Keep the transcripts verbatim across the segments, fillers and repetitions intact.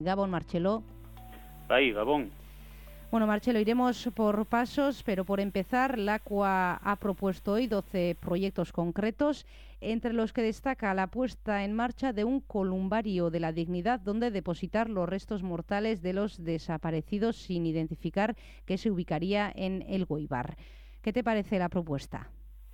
Gabón, Marcelo. Ahí, Gabón. Bueno, Marcelo, iremos por pasos, pero por empezar, LACUA ha propuesto hoy doce proyectos concretos, entre los que destaca la puesta en marcha de un columbario de la dignidad donde depositar los restos mortales de los desaparecidos sin identificar, que se ubicaría en Elgoibar. ¿Qué te parece la propuesta?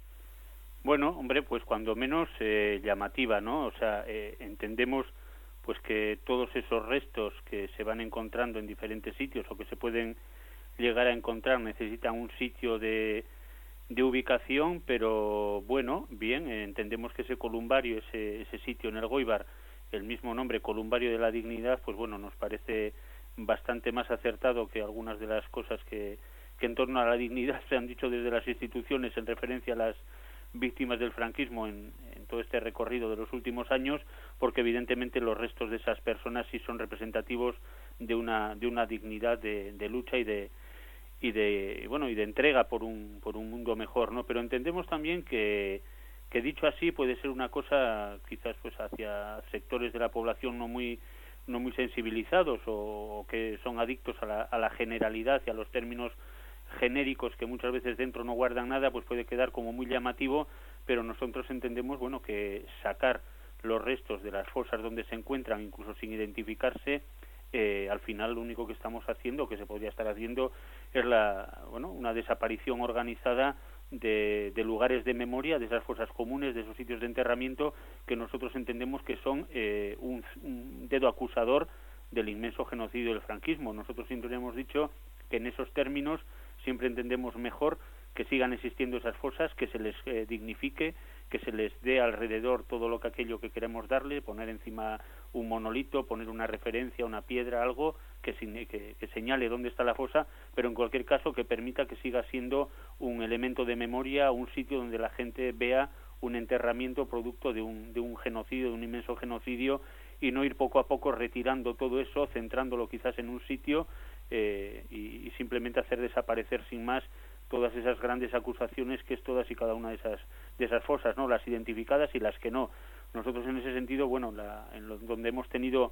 Bueno, hombre, pues cuando menos eh, llamativa, ¿no? O sea, eh, entendemos pues que todos esos restos que se van encontrando en diferentes sitios o que se pueden llegar a encontrar necesitan un sitio de, de ubicación, pero bueno, bien, eh, entendemos que ese columbario, ese, ese sitio en Elgoibar, el mismo nombre, Columbario de la Dignidad, pues bueno, nos parece bastante más acertado que algunas de las cosas que, que en torno a la dignidad se han dicho desde las instituciones en referencia a las víctimas del franquismo en, en todo este recorrido de los últimos años, porque evidentemente los restos de esas personas sí son representativos de una de una dignidad de, de lucha y de y de bueno y de entrega por un por un mundo mejor, ¿no? Pero entendemos también que que dicho así puede ser una cosa quizás pues hacia sectores de la población no muy no muy sensibilizados o, o que son adictos a la, a la generalidad y a los términos genéricos que muchas veces dentro no guardan nada, pues puede quedar como muy llamativo, pero nosotros entendemos, bueno, que sacar los restos de las fosas donde se encuentran, incluso sin identificarse, eh, al final lo único que estamos haciendo, que se podría estar haciendo, es la, bueno, una desaparición organizada de, de lugares de memoria, de esas fosas comunes, de esos sitios de enterramiento que nosotros entendemos que son eh, un, un dedo acusador del inmenso genocidio del franquismo. Nosotros siempre hemos dicho que en esos términos siempre entendemos mejor que sigan existiendo esas fosas, que se les eh, dignifique, que se les dé alrededor todo lo que aquello que queremos darle, poner encima un monolito, poner una referencia, una piedra, algo que, que, que señale dónde está la fosa, pero en cualquier caso que permita que siga siendo un elemento de memoria, un sitio donde la gente vea un enterramiento producto de un, de un genocidio, de un inmenso genocidio, y no ir poco a poco retirando todo eso, centrándolo quizás en un sitio eh, y, y simplemente hacer desaparecer sin más todas esas grandes acusaciones que es todas y cada una de esas de esas fosas, ¿no? Las identificadas y las que no. Nosotros en ese sentido, bueno, la, en lo, donde hemos tenido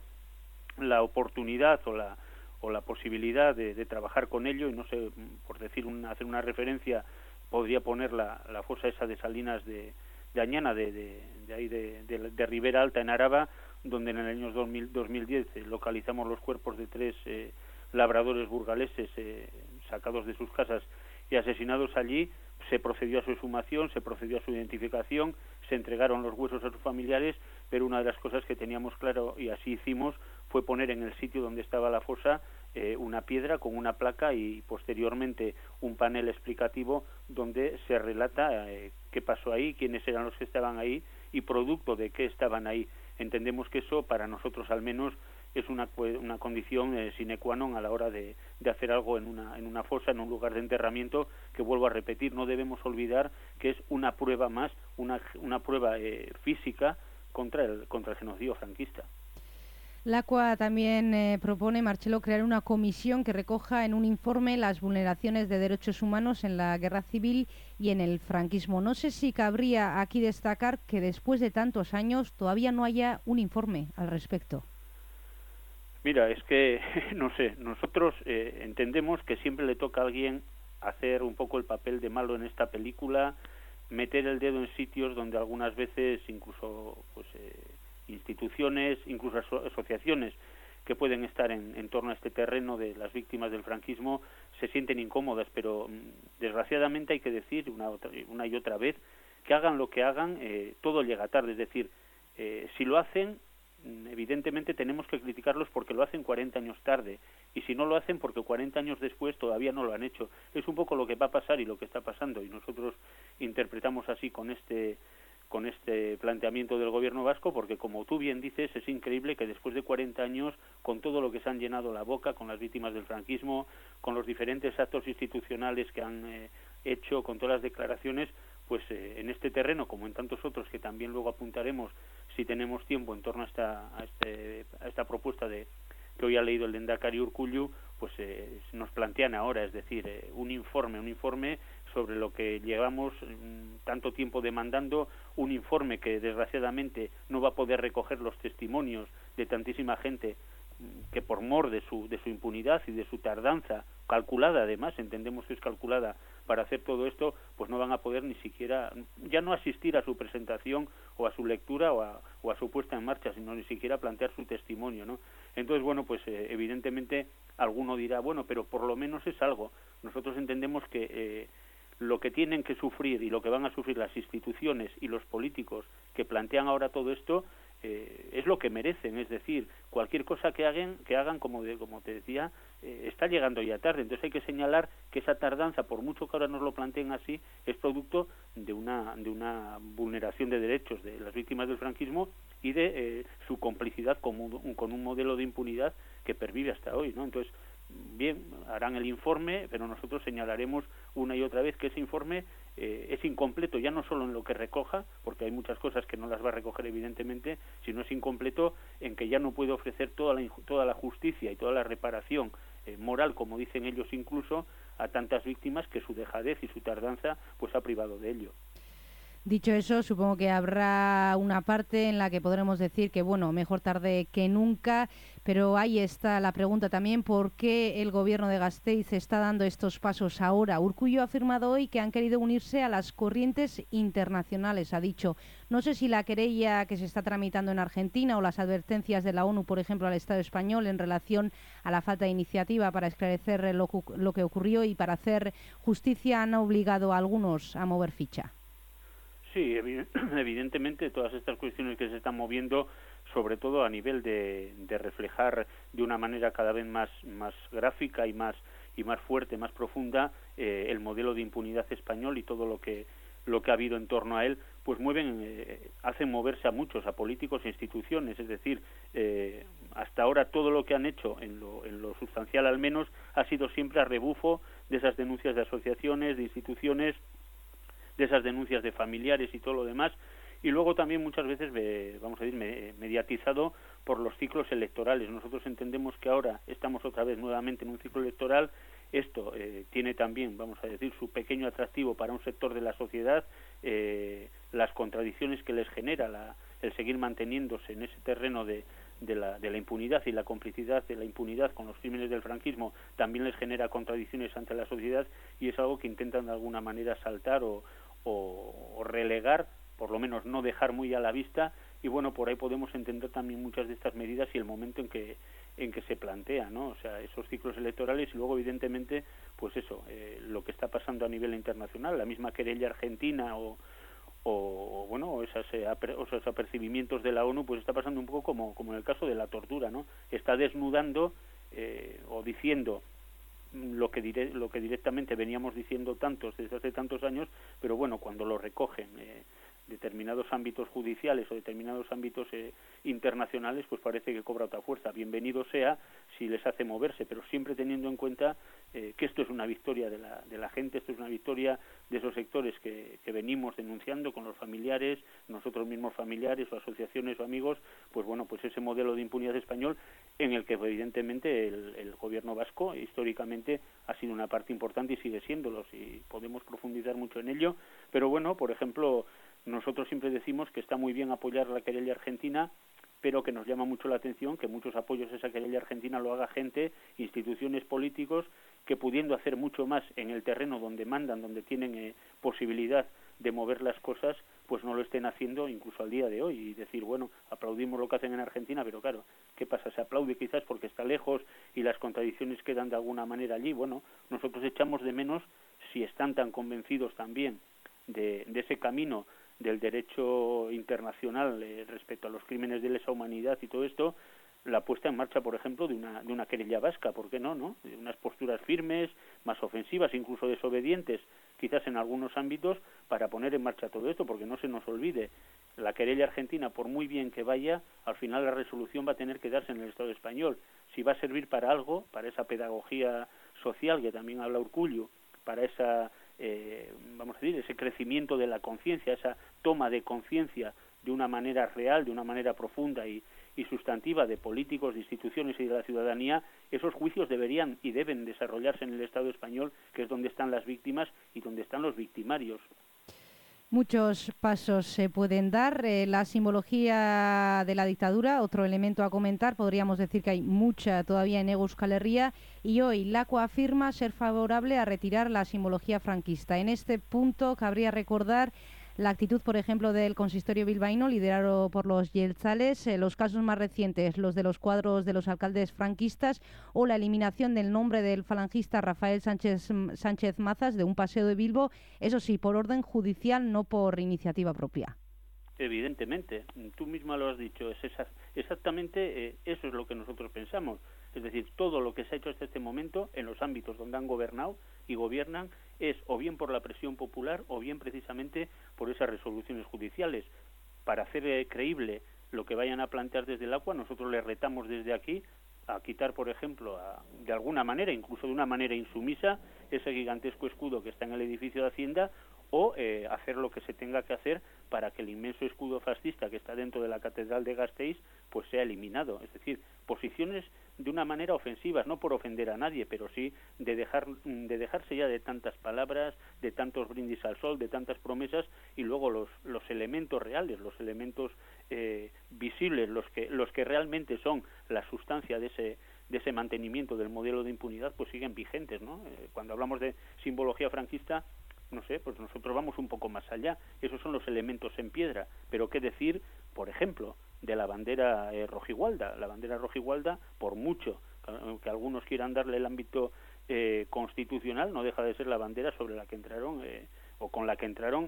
la oportunidad o la o la posibilidad de, de trabajar con ello, y no sé, por decir una, hacer una referencia, podría poner la, la fosa esa de Salinas de, de Añana, de, de, de ahí de, de, de Ribera Alta en Araba, donde en el año dos mil, dos mil diez eh, localizamos los cuerpos de tres eh, labradores burgaleses eh, sacados de sus casas y asesinados allí. Se procedió a su exhumación, se procedió a su identificación, se entregaron los huesos a sus familiares, pero una de las cosas que teníamos claro, y así hicimos, fue poner en el sitio donde estaba la fosa eh, una piedra con una placa y posteriormente un panel explicativo donde se relata eh, qué pasó ahí, quiénes eran los que estaban ahí y producto de qué estaban ahí. Entendemos que eso, para nosotros al menos, es una, una condición eh, sine qua non a la hora de, de hacer algo en una, en una fosa, en un lugar de enterramiento, que vuelvo a repetir, no debemos olvidar que es una prueba más, una, una prueba eh, física contra el, contra el genocidio franquista. LACUA también eh, propone, Marcelo, crear una comisión que recoja en un informe las vulneraciones de derechos humanos en la guerra civil y en el franquismo. No sé si cabría aquí destacar que después de tantos años todavía no haya un informe al respecto. Mira, es que, no sé, nosotros eh, entendemos que siempre le toca a alguien hacer un poco el papel de malo en esta película, meter el dedo en sitios donde algunas veces incluso pues eh, instituciones, incluso aso- asociaciones que pueden estar en, en torno a este terreno de las víctimas del franquismo se sienten incómodas, pero mm, desgraciadamente hay que decir una, otra, una y otra vez que hagan lo que hagan, eh, todo llega tarde, es decir, eh, si lo hacen, evidentemente tenemos que criticarlos porque lo hacen cuarenta años tarde, y si no lo hacen porque cuarenta años después todavía no lo han hecho. Es un poco lo que va a pasar y lo que está pasando, y nosotros interpretamos así con este con este planteamiento del gobierno vasco, porque como tú bien dices, es increíble que después de cuarenta años, con todo lo que se han llenado la boca, con las víctimas del franquismo, con los diferentes actos institucionales que han eh, hecho, con todas las declaraciones, pues eh, en este terreno, como en tantos otros que también luego apuntaremos si tenemos tiempo en torno a esta a, este, a esta propuesta de que hoy ha leído el Lehendakari Urkullu, pues eh, nos plantean ahora, es decir, eh, un informe, un informe sobre lo que llevamos mm, tanto tiempo demandando, un informe que desgraciadamente no va a poder recoger los testimonios de tantísima gente que por mor de su, de su impunidad y de su tardanza, calculada además, entendemos que es calculada para hacer todo esto, pues no van a poder ni siquiera, ya no asistir a su presentación o a su lectura o a, o a su puesta en marcha, sino ni siquiera plantear su testimonio, ¿no? Entonces, bueno, pues eh, evidentemente alguno dirá, bueno, pero por lo menos es algo. Nosotros entendemos que eh, lo que tienen que sufrir y lo que van a sufrir las instituciones y los políticos que plantean ahora todo esto eh, es lo que merecen, es decir, cualquier cosa que hagan, que hagan como, de, como te decía, eh, está llegando ya tarde. Entonces hay que señalar que esa tardanza, por mucho que ahora nos lo planteen así, es producto de una, de una vulneración de derechos de las víctimas del franquismo y de eh, su complicidad con un, con un modelo de impunidad que pervive hasta hoy, ¿no? Entonces, bien, harán el informe, pero nosotros señalaremos una y otra vez que ese informe eh, es incompleto, ya no solo en lo que recoja, porque hay muchas cosas que no las va a recoger evidentemente, sino es incompleto en que ya no puede ofrecer toda la, toda la justicia y toda la reparación eh, moral, como dicen ellos incluso, a tantas víctimas que su dejadez y su tardanza pues ha privado de ello. Dicho eso, supongo que habrá una parte en la que podremos decir que, bueno, mejor tarde que nunca, pero ahí está la pregunta también, ¿por qué el gobierno de Gasteiz está dando estos pasos ahora? Urkullu ha afirmado hoy que han querido unirse a las corrientes internacionales, ha dicho. No sé si la querella que se está tramitando en Argentina o las advertencias de la ONU, por ejemplo, al Estado español en relación a la falta de iniciativa para esclarecer lo, lo que ocurrió y para hacer justicia han obligado a algunos a mover ficha. Sí, evidentemente todas estas cuestiones que se están moviendo, sobre todo a nivel de, de reflejar de una manera cada vez más, más gráfica y más, y más fuerte, más profunda, eh, el modelo de impunidad español y todo lo que, lo que ha habido en torno a él, pues mueven, eh, hacen moverse a muchos, a políticos e instituciones, es decir, eh, hasta ahora todo lo que han hecho, en lo, en lo sustancial al menos, ha sido siempre a rebufo de esas denuncias de asociaciones, de instituciones, de esas denuncias de familiares y todo lo demás, y luego también muchas veces, vamos a decir, mediatizado por los ciclos electorales. Nosotros entendemos que ahora estamos otra vez nuevamente en un ciclo electoral. Esto eh, tiene también, vamos a decir, su pequeño atractivo para un sector de la sociedad, eh, las contradicciones que les genera la, el seguir manteniéndose en ese terreno de, de, la, de la impunidad y la complicidad de la impunidad con los crímenes del franquismo también les genera contradicciones ante la sociedad, y es algo que intentan de alguna manera saltar o O, o relegar, por lo menos no dejar muy a la vista, y bueno, por ahí podemos entender también muchas de estas medidas y el momento en que en que se plantea, ¿no? O sea, esos ciclos electorales y luego evidentemente, pues eso, eh, lo que está pasando a nivel internacional, la misma querella argentina o o bueno, esas, eh, aper, esos apercibimientos de la ONU, pues está pasando un poco como como en el caso de la tortura, ¿no? Está desnudando eh, o diciendo lo que dire, lo que directamente veníamos diciendo tantos desde hace tantos años, pero bueno, cuando lo recogen eh, determinados ámbitos judiciales o determinados ámbitos eh, internacionales, pues parece que cobra otra fuerza. Bienvenido sea si les hace moverse, pero siempre teniendo en cuenta eh, que esto es una victoria de la, de la gente, esto es una victoria de esos sectores que, que venimos denunciando con los familiares, nosotros mismos familiares o asociaciones o amigos, pues bueno, pues ese modelo de impunidad español en el que evidentemente el, el gobierno vasco históricamente ha sido una parte importante y sigue siéndolo, y podemos profundizar mucho en ello, pero bueno, por ejemplo, nosotros siempre decimos que está muy bien apoyar la querella argentina, pero que nos llama mucho la atención que muchos apoyos a esa querella argentina lo haga gente, instituciones, políticos, que pudiendo hacer mucho más en el terreno donde mandan, donde tienen eh, posibilidad de mover las cosas, pues no lo estén haciendo incluso al día de hoy, y decir, bueno, aplaudimos lo que hacen en Argentina, pero claro, ¿qué pasa? Se aplaude quizás porque está lejos y las contradicciones quedan de alguna manera allí. Bueno, nosotros echamos de menos, si están tan convencidos también de, de ese camino del derecho internacional eh, respecto a los crímenes de lesa humanidad y todo esto, la puesta en marcha, por ejemplo, de una de una querella vasca, ¿por qué no, no? De unas posturas firmes, más ofensivas, incluso desobedientes, quizás en algunos ámbitos, para poner en marcha todo esto, porque no se nos olvide, la querella argentina, por muy bien que vaya, al final la resolución va a tener que darse en el Estado español. Si va a servir para algo, para esa pedagogía social que también habla Urkullu, para esa Eh, vamos a decir, ese crecimiento de la conciencia, esa toma de conciencia de una manera real, de una manera profunda y, y sustantiva de políticos, de instituciones y de la ciudadanía, esos juicios deberían y deben desarrollarse en el Estado español, que es donde están las víctimas y donde están los victimarios. Muchos pasos se pueden dar. Eh, la simbología de la dictadura, otro elemento a comentar, podríamos decir que hay mucha todavía en Euskal Herria, y hoy LACUA afirma ser favorable a retirar la simbología franquista. En este punto cabría recordar la actitud, por ejemplo, del consistorio bilbaíno, liderado por los yeltzales, eh, los casos más recientes, los de los cuadros de los alcaldes franquistas o la eliminación del nombre del falangista Rafael Sánchez, Sánchez Mazas de un paseo de Bilbo, eso sí, por orden judicial, no por iniciativa propia. Evidentemente, tú misma lo has dicho, es esa, exactamente eh, eso es lo que nosotros pensamos. Es decir, todo lo que se ha hecho hasta este momento en los ámbitos donde han gobernado y gobiernan es o bien por la presión popular o bien precisamente por esas resoluciones judiciales. Para hacer eh, creíble lo que vayan a plantear desde el LACUA, nosotros les retamos desde aquí a quitar, por ejemplo, a, de alguna manera, incluso de una manera insumisa, ese gigantesco escudo que está en el edificio de Hacienda, o eh, hacer lo que se tenga que hacer para que el inmenso escudo fascista que está dentro de la Catedral de Gasteiz pues sea eliminado. Es decir, posiciones de una manera ofensivas, no por ofender a nadie, pero sí de dejar de dejarse ya de tantas palabras, de tantos brindis al sol, de tantas promesas, y luego los los elementos reales, los elementos eh, visibles, los que los que realmente son la sustancia de ese de ese mantenimiento del modelo de impunidad, pues siguen vigentes, ¿no? Eh, cuando hablamos de simbología franquista, no sé, pues nosotros vamos un poco más allá. Esos son los elementos en piedra. Pero qué decir, por ejemplo, de la bandera eh, rojigualda. La bandera rojigualda, por mucho que, que algunos quieran darle el ámbito eh, constitucional, no deja de ser la bandera sobre la que entraron, eh, o con la que entraron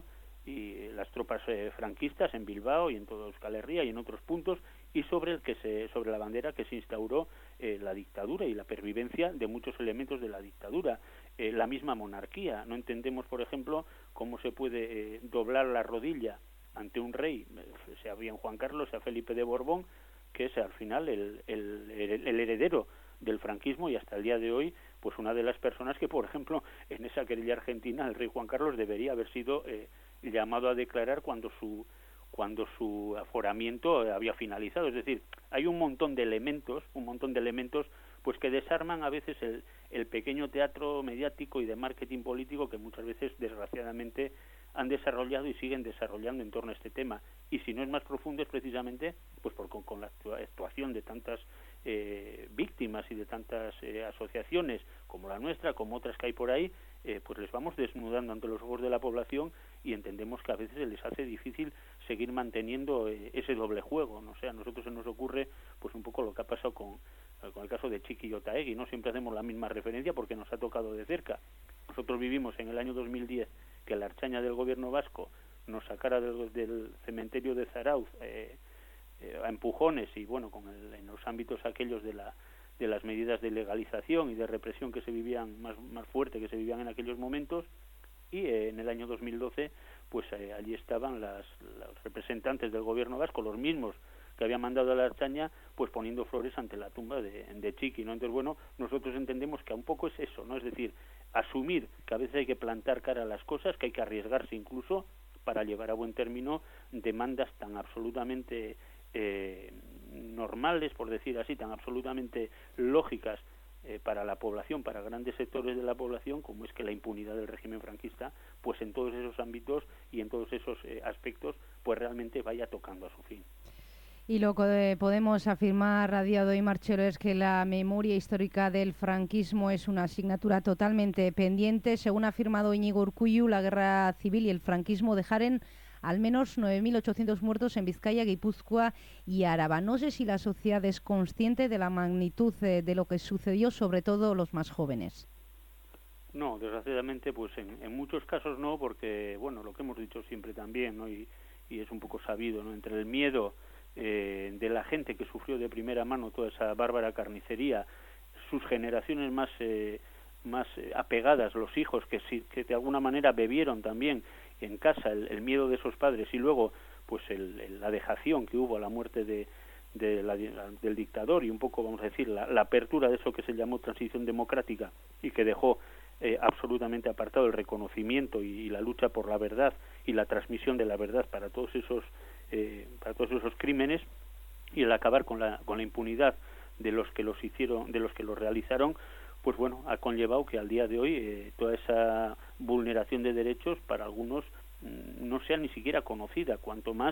y las tropas eh, franquistas en Bilbao y en toda Euskal Herria y en otros puntos, y sobre el que se sobre la bandera que se instauró eh, la dictadura y la pervivencia de muchos elementos de la dictadura. Eh, la misma monarquía. No entendemos, por ejemplo, cómo se puede eh, doblar la rodilla ante un rey, sea bien Juan Carlos, sea Felipe de Borbón, que es al final el, el, el heredero del franquismo, y hasta el día de hoy, pues una de las personas que, por ejemplo, en esa querella argentina, el rey Juan Carlos debería haber sido eh, llamado a declarar cuando su cuando su aforamiento había finalizado. Es decir, hay un montón de elementos, un montón de elementos pues que desarman a veces el, el pequeño teatro mediático y de marketing político que muchas veces, desgraciadamente, han desarrollado y siguen desarrollando en torno a este tema. Y si no es más profundo es precisamente pues por, con, con la actuación de tantas eh, víctimas y de tantas eh, asociaciones como la nuestra, como otras que hay por ahí, eh, pues les vamos desnudando ante los ojos de la población, y entendemos que a veces se les hace difícil seguir manteniendo eh, ese doble juego, ¿no? O sea, a nosotros se nos ocurre pues un poco lo que ha pasado con, con el caso de Txiki y Otaegi, ¿no? Siempre hacemos la misma referencia porque nos ha tocado de cerca. Nosotros vivimos en el año dos mil diez que la Ertzaintza del gobierno vasco nos sacara del, del cementerio de Zarauz eh, eh, a empujones, y bueno, con el, en los ámbitos aquellos de la de las medidas de legalización y de represión que se vivían más, más fuerte que se vivían en aquellos momentos. Y eh, en el año dos mil doce pues eh, allí estaban las, los representantes del gobierno vasco, los mismos que habían mandado a la Ertzaintza, pues poniendo flores ante la tumba de, de Txiki, ¿no? Entonces, bueno, nosotros entendemos que un poco es eso, ¿no? Es decir, asumir que a veces hay que plantar cara a las cosas, que hay que arriesgarse incluso para llevar a buen término demandas tan absolutamente eh, normales, por decir así, tan absolutamente lógicas eh, para la población, para grandes sectores de la población, como es que la impunidad del régimen franquista, pues en todos esos ámbitos y en todos esos eh, aspectos, pues realmente vaya tocando a su fin. Y lo que podemos afirmar a día de hoy, Marchelo, es que la memoria histórica del franquismo es una asignatura totalmente pendiente. Según ha afirmado Íñigo Urkullu, la guerra civil y el franquismo dejaron al menos nueve mil ochocientos muertos en Vizcaya, Guipúzcoa y Araba. No sé si la sociedad es consciente de la magnitud de, de lo que sucedió, sobre todo los más jóvenes. No, desgraciadamente, pues en, en muchos casos no, porque, bueno, lo que hemos dicho siempre también, ¿no? Y, y es un poco sabido, ¿no? Entre el miedo eh, de la gente que sufrió de primera mano toda esa bárbara carnicería, sus generaciones más eh, más eh, apegadas, los hijos que, si, que de alguna manera bebieron también en casa el, el miedo de esos padres, y luego pues el, el, la dejación que hubo a la muerte de, de la, del dictador, y un poco, vamos a decir, la, la apertura de eso que se llamó transición democrática y que dejó eh, absolutamente apartado el reconocimiento y, y la lucha por la verdad y la transmisión de la verdad para todos esos eh, para todos esos crímenes, y el acabar con la con la impunidad de los que los hicieron, de los que los realizaron, pues bueno, ha conllevado que al día de hoy eh, toda esa vulneración de derechos para algunos no sea ni siquiera conocida, cuanto más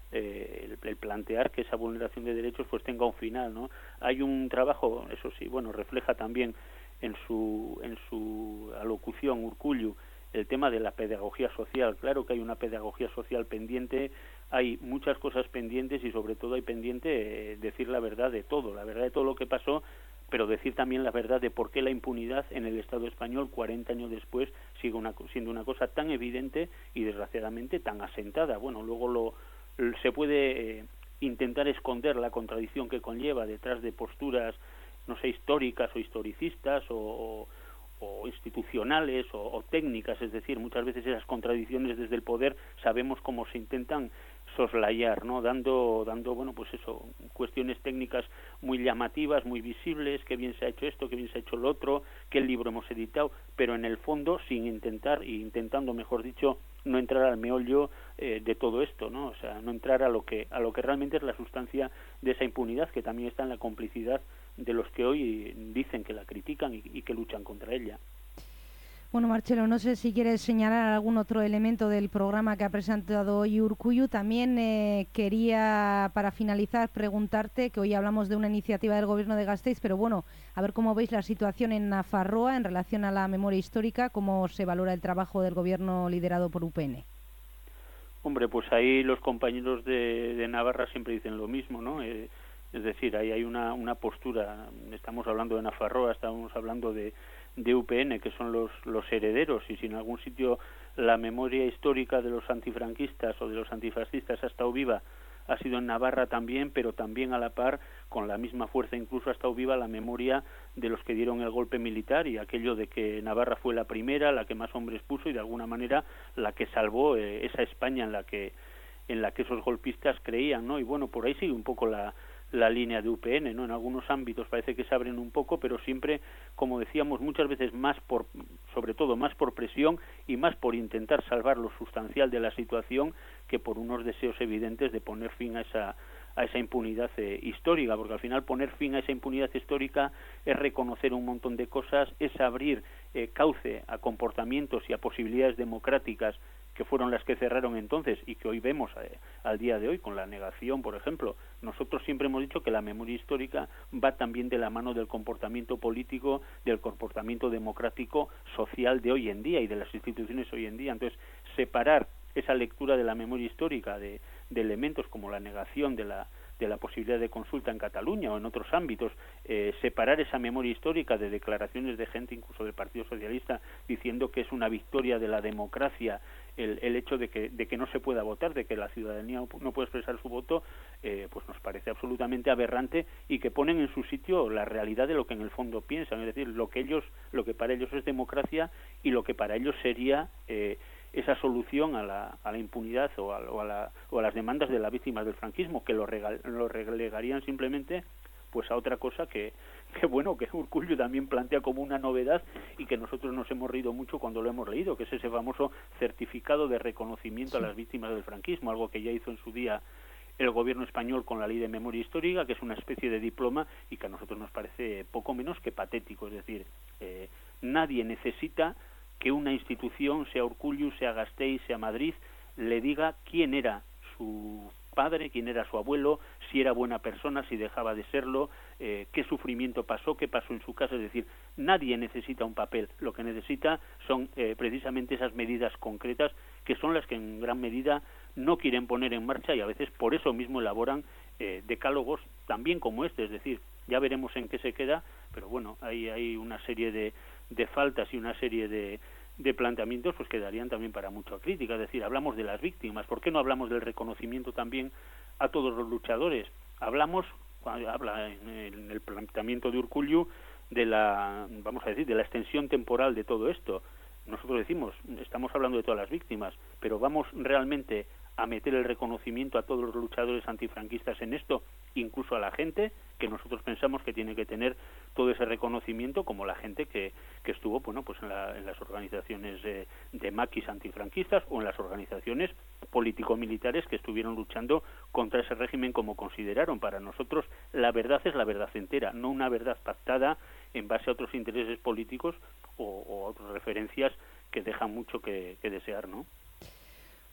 eh, el, el plantear que esa vulneración de derechos pues tenga un final, ¿no? Hay un trabajo, eso sí, bueno, refleja también en su en su alocución Urkullu el tema de la pedagogía social. Claro que hay una pedagogía social pendiente, hay muchas cosas pendientes y sobre todo hay pendiente eh, decir la verdad de todo, la verdad de todo lo que pasó, pero decir también la verdad de por qué la impunidad en el Estado español cuarenta años después sigue una, siendo una cosa tan evidente y desgraciadamente tan asentada. Bueno, luego lo se puede eh, intentar esconder la contradicción que conlleva detrás de posturas, no sé, históricas o historicistas o, o, o institucionales o, o técnicas, es decir, muchas veces esas contradicciones desde el poder sabemos cómo se intentan soslayar, ¿no? Dando, dando, bueno, pues eso, cuestiones técnicas muy llamativas, muy visibles, que bien se ha hecho esto, que bien se ha hecho lo otro, qué libro hemos editado, pero en el fondo sin intentar, y intentando, mejor dicho, no entrar al meollo eh, de todo esto, ¿no? O sea, no entrar a lo que a lo que realmente es la sustancia de esa impunidad, que también está en la complicidad de los que hoy dicen que la critican y, y que luchan contra ella. Bueno, Marcelo, no sé si quieres señalar algún otro elemento del programa que ha presentado hoy Urkullu. También eh, quería, para finalizar, preguntarte, que hoy hablamos de una iniciativa del Gobierno de Gasteiz, pero bueno, a ver cómo veis la situación en Nafarroa en relación a la memoria histórica, cómo se valora el trabajo del Gobierno liderado por U P N. Hombre, pues ahí los compañeros de, de Navarra siempre dicen lo mismo, ¿no? Eh, es decir, ahí hay una, una postura, estamos hablando de Nafarroa, estamos hablando de de U P N, que son los, los herederos, y si en algún sitio la memoria histórica de los antifranquistas o de los antifascistas ha estado viva, ha sido en Navarra también, pero también a la par, con la misma fuerza incluso ha estado viva la memoria de los que dieron el golpe militar y aquello de que Navarra fue la primera, la que más hombres puso y de alguna manera la que salvó eh, esa España en la que en la que esos golpistas creían, ¿no? Y bueno, por ahí sigue un poco la la línea de U P N, ¿no? En algunos ámbitos parece que se abren un poco, pero siempre, como decíamos, muchas veces más por, sobre todo más por presión y más por intentar salvar lo sustancial de la situación que por unos deseos evidentes de poner fin a esa a esa impunidad eh, histórica, porque al final poner fin a esa impunidad histórica es reconocer un montón de cosas, es abrir eh, cauce a comportamientos y a posibilidades democráticas que fueron las que cerraron entonces y que hoy vemos eh, al día de hoy con la negación, por ejemplo. Nosotros siempre hemos dicho que la memoria histórica va también de la mano del comportamiento político, del comportamiento democrático, social de hoy en día y de las instituciones hoy en día. Entonces, separar esa lectura de la memoria histórica de, de elementos como la negación de la de la posibilidad de consulta en Cataluña o en otros ámbitos, eh, separar esa memoria histórica de declaraciones de gente, incluso del Partido Socialista, diciendo que es una victoria de la democracia el, el hecho de que, de que no se pueda votar, de que la ciudadanía no puede expresar su voto, eh, pues nos parece absolutamente aberrante y que ponen en su sitio la realidad de lo que en el fondo piensan, es decir, lo que ellos, lo que para ellos es democracia y lo que para ellos sería eh, esa solución a la, a la impunidad o a, o, a la, o a las demandas de las víctimas del franquismo, que lo, regal, lo relegarían simplemente pues a otra cosa que, que bueno, que Urkullu también plantea como una novedad y que nosotros nos hemos reído mucho cuando lo hemos leído, que es ese famoso certificado de reconocimiento a las víctimas del franquismo, algo que ya hizo en su día el gobierno español con la ley de memoria histórica, que es una especie de diploma y que a nosotros nos parece poco menos que patético, es decir, eh, nadie necesita que una institución, sea Urkullu, sea Gasteiz, sea Madrid, le diga quién era su padre, quién era su abuelo, si era buena persona, si dejaba de serlo, eh, qué sufrimiento pasó, qué pasó en su casa. Es decir, nadie necesita un papel, lo que necesita son eh, precisamente esas medidas concretas que son las que en gran medida no quieren poner en marcha y a veces por eso mismo elaboran eh, decálogos también como este, es decir, ya veremos en qué se queda, pero bueno, hay, hay una serie de de faltas y una serie de, de planteamientos pues que darían también para mucha crítica, es decir, hablamos de las víctimas, ¿por qué no hablamos del reconocimiento también a todos los luchadores? Hablamos, cuando habla en el, en el planteamiento de Urkullu, de la, vamos a decir, de la extensión temporal de todo esto. Nosotros decimos, estamos hablando de todas las víctimas, pero ¿vamos realmente a meter el reconocimiento a todos los luchadores antifranquistas en esto, incluso a la gente que nosotros pensamos que tiene que tener todo ese reconocimiento, como la gente que, que estuvo bueno pues en, la, en las organizaciones de, de maquis antifranquistas o en las organizaciones político-militares que estuvieron luchando contra ese régimen como consideraron? Para nosotros la verdad es la verdad entera, no una verdad pactada en base a otros intereses políticos o, o a otras referencias que dejan mucho que, que desear, ¿no?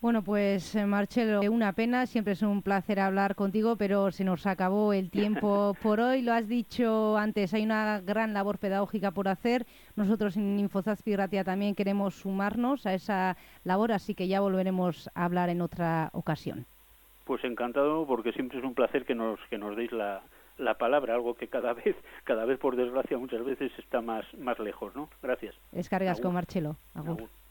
Bueno, pues eh, Marcelo, una pena, siempre es un placer hablar contigo, pero se nos acabó el tiempo por hoy. Lo has dicho antes, hay una gran labor pedagógica por hacer. Nosotros en Infozazpi Ratia también queremos sumarnos a esa labor, así que ya volveremos a hablar en otra ocasión. Pues encantado, porque siempre es un placer que nos que nos deis la, la palabra, algo que cada vez, cada vez por desgracia muchas veces está más más lejos, ¿no? Gracias. Escargas con Marcelo. Agur. Agur.